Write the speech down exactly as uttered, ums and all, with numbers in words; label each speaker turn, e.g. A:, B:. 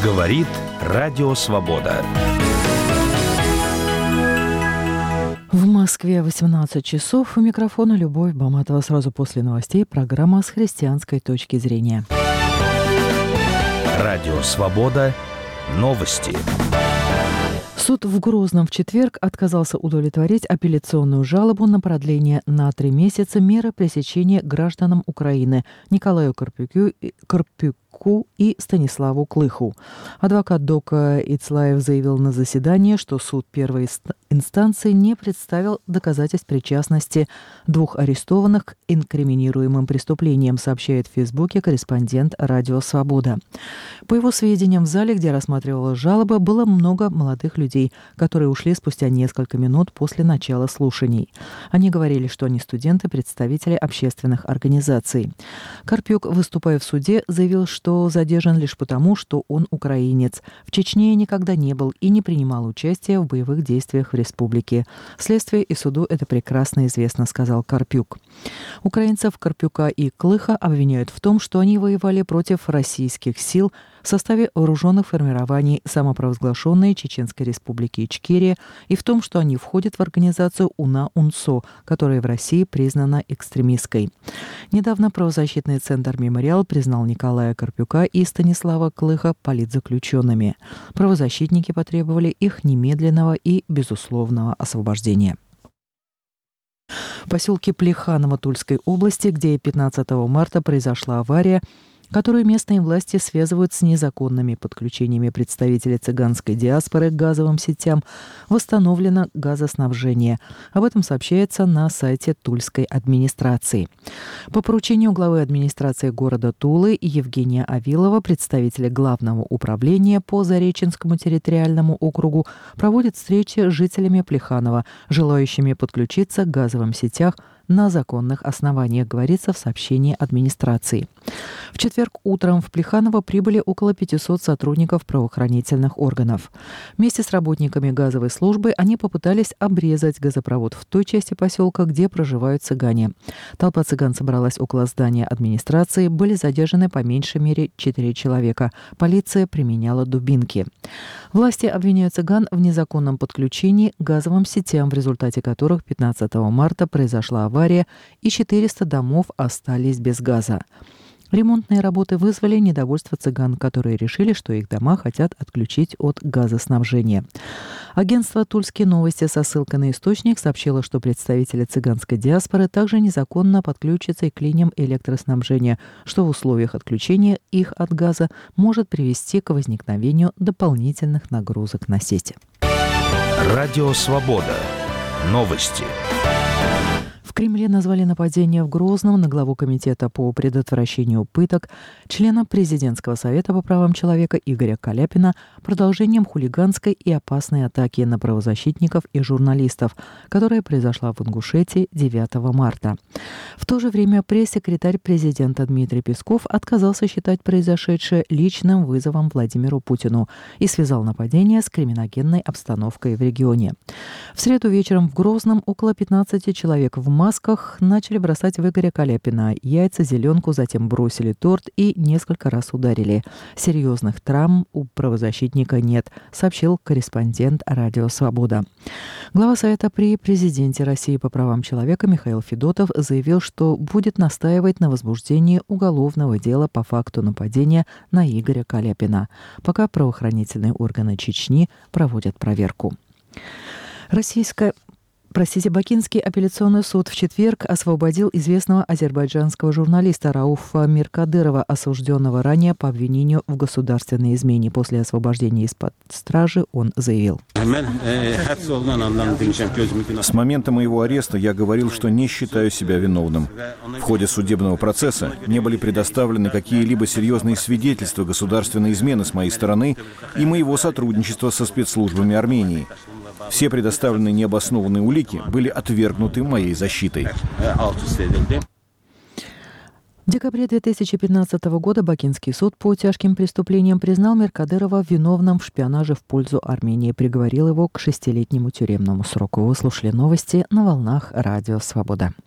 A: Говорит Радио Свобода.
B: В Москве восемнадцать часов. У микрофона Любовь Баматова. Сразу после новостей программа с христианской точки зрения.
A: Радио Свобода. Новости.
B: Суд в Грозном в четверг отказался удовлетворить апелляционную жалобу на продление на три месяца меры пресечения гражданам Украины Николаю Карпюку, Карпюку и Станиславу Клыху. Адвокат Дока Ицлаев заявил на заседании, что суд первой инстанции не представил доказательств причастности двух арестованных к инкриминируемым преступлениям, сообщает в Фейсбуке корреспондент Радио Свобода. По его сведениям, в зале, где рассматривалась жалоба, было много молодых людей, которые ушли спустя несколько минут после начала слушаний. Они говорили, что они студенты, представители общественных организаций. Карпюк, выступая в суде, заявил, что задержан лишь потому, что он украинец. В Чечне никогда не был и не принимал участия в боевых действиях в республике. Следствию и суду это прекрасно известно, сказал Карпюк. Украинцев Карпюка и Клыха обвиняют в том, что они воевали против российских сил в составе вооруженных формирований самопровозглашенной Чеченской республики Ичкерия и в том, что они входят в организацию УНА-УНСО, которая в России признана экстремистской. Недавно правозащитный центр «Мемориал» признал Николая Карпюка и Станислава Клыха политзаключенными. Правозащитники потребовали их немедленного и безусловного освобождения. В поселке Плеханово Тульской области, где пятнадцатого марта произошла авария, которую местные власти связывают с незаконными подключениями представителей цыганской диаспоры к газовым сетям, восстановлено газоснабжение. Об этом сообщается на сайте Тульской администрации. По поручению главы администрации города Тулы Евгения Авилова, представители Главного управления по Зареченскому территориальному округу проводят встречи с жителями Плеханова, желающими подключиться к газовым сетям на законных основаниях, говорится в сообщении администрации. В четверг утром в Плеханово прибыли около пятисот сотрудников правоохранительных органов. Вместе с работниками газовой службы они попытались обрезать газопровод в той части поселка, где проживают цыгане. Толпа цыган собралась около здания администрации, были задержаны по меньшей мере четыре человека. Полиция применяла дубинки. Власти обвиняют цыган в незаконном подключении к газовым сетям, в результате которых пятнадцатого марта произошла авария и четыреста домов остались без газа. Ремонтные работы вызвали недовольство цыган, которые решили, что их дома хотят отключить от газоснабжения. Агентство «Тульские новости» со ссылкой на источник сообщило, что представители цыганской диаспоры также незаконно подключатся и к линиям электроснабжения, что в условиях отключения их от газа может привести к возникновению дополнительных нагрузок на сети.
A: Радио Свобода. Новости.
B: В Кремле назвали нападение в Грозном на главу Комитета по предотвращению пыток, члена Президентского совета по правам человека Игоря Каляпина продолжением хулиганской и опасной атаки на правозащитников и журналистов, которая произошла в Ингушетии девятого марта. В то же время пресс-секретарь президента Дмитрий Песков отказался считать произошедшее личным вызовом Владимиру Путину и связал нападение с криминогенной обстановкой в регионе. В среду вечером в Грозном около пятнадцати человек в масках начали бросать в Игоря Каляпина яйца, зеленку, затем бросили торт и несколько раз ударили. Серьезных травм у правозащитника нет, сообщил корреспондент Радио Свобода. Глава Совета при президенте России по правам человека Михаил Федотов заявил, что будет настаивать на возбуждении уголовного дела по факту нападения на Игоря Каляпина, пока правоохранительные органы Чечни проводят проверку. Российская Простите, Бакинский апелляционный суд в четверг освободил известного азербайджанского журналиста Рауфа Миркадырова, осужденного ранее по обвинению в государственной измене. После освобождения из-под стражи он заявил:
C: «С момента моего ареста я говорил, что не считаю себя виновным. В ходе судебного процесса не были предоставлены какие-либо серьезные свидетельства государственной измены с моей стороны и моего сотрудничества со спецслужбами Армении. Все предоставленные необоснованные улики были отвергнуты моей защитой».
B: В декабре две тысячи пятнадцатого года Бакинский суд по тяжким преступлениям признал Миркадырова виновным в шпионаже в пользу Армении и приговорил его к шестилетнему тюремному сроку. Вы слушали новости на волнах Радио Свобода.